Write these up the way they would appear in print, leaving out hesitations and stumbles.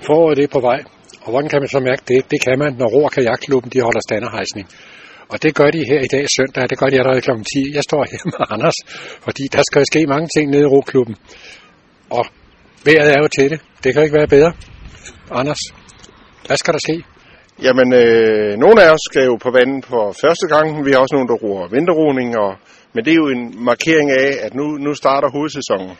Foråret det er på vej, og hvordan kan man så mærke det? Det kan man, når Ro- og Kajakklubben de holder standerhejsning. Og det gør de her i dag søndag, det gør de allerede kl. 10. Jeg står her med Anders, fordi der skal ske mange ting nede i Roklubben. Og vejret er jo til det. Det kan ikke være bedre. Anders, hvad skal der ske? Jamen, nogle af os skal jo på vandet for første gang. Vi har også nogen, der roer vinterroning, men det er jo en markering af, at nu starter hovedsæsonen.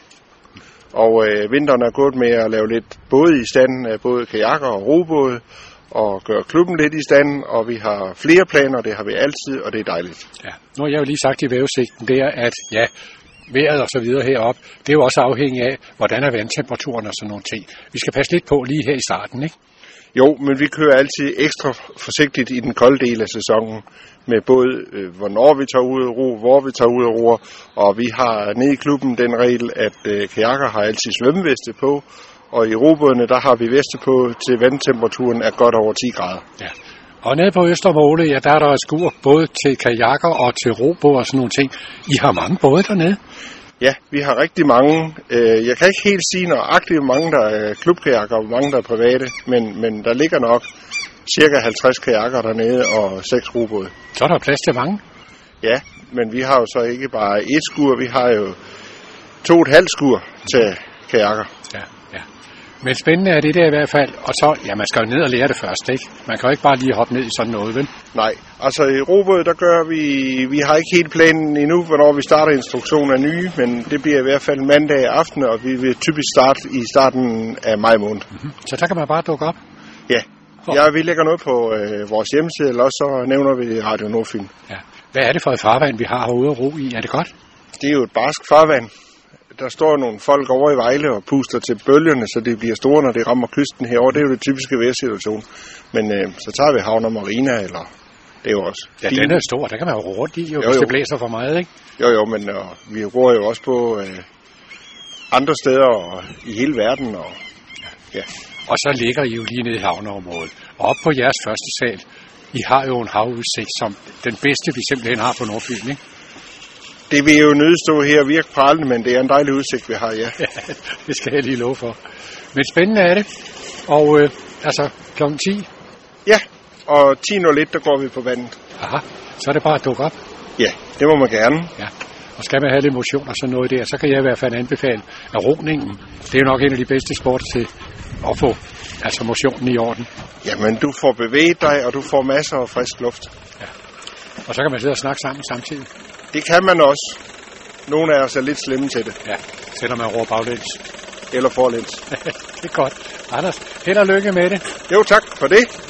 Og vinteren er gået med at lave lidt både i stand af både kajakker og robåde, og gøre klubben lidt i stand, og vi har flere planer, det har vi altid, og det er dejligt. Ja, nu har jeg jo lige sagt i vævesigten, det er, at ja, vejret og så videre heroppe, det er jo også afhængigt af, hvordan er vandtemperaturen og sådan nogle ting. Vi skal passe lidt på lige her i starten, ikke? Jo, men vi kører altid ekstra forsigtigt i den kolde del af sæsonen, med både hvornår vi tager ud og ro, hvor vi tager ud og roer, og vi har nede i klubben den regel, at kajakker har altid svømmeveste på, og i robådene, der har vi veste på til vandtemperaturen er godt over 10 grader. Ja. Og nede på Østermåle, ja, der er der skur både til kajakker og til robåde og sådan nogle ting. I har mange både dernede? Ja, vi har rigtig mange. Jeg kan ikke helt sige nøjagtigt, hvor mange der er klubkajakker og hvor mange der er private, men der ligger nok cirka 50 kajakker dernede og 6 robåde. Så er der plads til mange? Ja, men vi har jo så ikke bare et skur, vi har jo 2,5 skur til kajakker. Ja. Men spændende er det der i hvert fald, og så, ja, man skal jo ned og lære det først, ikke? Man kan jo ikke bare lige hoppe ned i sådan noget, vel? Nej, altså i robåd, der gør vi har ikke helt planen endnu, hvornår vi starter instruktionen af nye, men det bliver i hvert fald mandag aften, og vi vil typisk starte i starten af maj måned. Mm-hmm. Så der kan man bare dukke op? Ja, ja, vi lægger noget på vores hjemmeside, eller også så nævner vi Radio Nordfyn. Ja. Hvad er det for et farvand, vi har herude at ro i? Er det godt? Det er jo et barsk farvand. Der står nogle folk over i Vejle og puster til bølgerne, så det bliver store, når det rammer kysten herovre. Det er jo det typiske vejrsituation. Men så tager vi havn og marina, eller det er jo også... Ja, den er stor. Der kan man jo ro rundt i, hvis det blæser for meget, ikke? Jo, men vi ror jo også på andre steder og i hele verden. Ja. Og så ligger I jo lige nede i havneområdet. Og op på jeres første sal, I har jo en havudsigt som den bedste, vi simpelthen har på Nordfyn, ikke? Det vil jo nødstå her og virke prallende, men det er en dejlig udsigt, vi har, ja. Det skal jeg lige love for. Men spændende er det. Og altså kl. 10? Ja, og 10.01, der går vi på vandet. Aha, så er det bare at dukke op? Ja, det må man gerne. Ja, og skal man have lidt motion og sådan noget der, så kan jeg i hvert fald anbefale, at roningen, det er jo nok en af de bedste sports til at få altså motionen i orden. Jamen, du får bevæget dig, og du får masser af frisk luft. Ja, og så kan man sidde og snakke sammen samtidig. Det kan man også. Nogle af os er lidt slemme til det. Ja, selvom man roer baglæns. Eller forlæns. Det er godt. Anders, held og lykke med det. Jo, tak for det.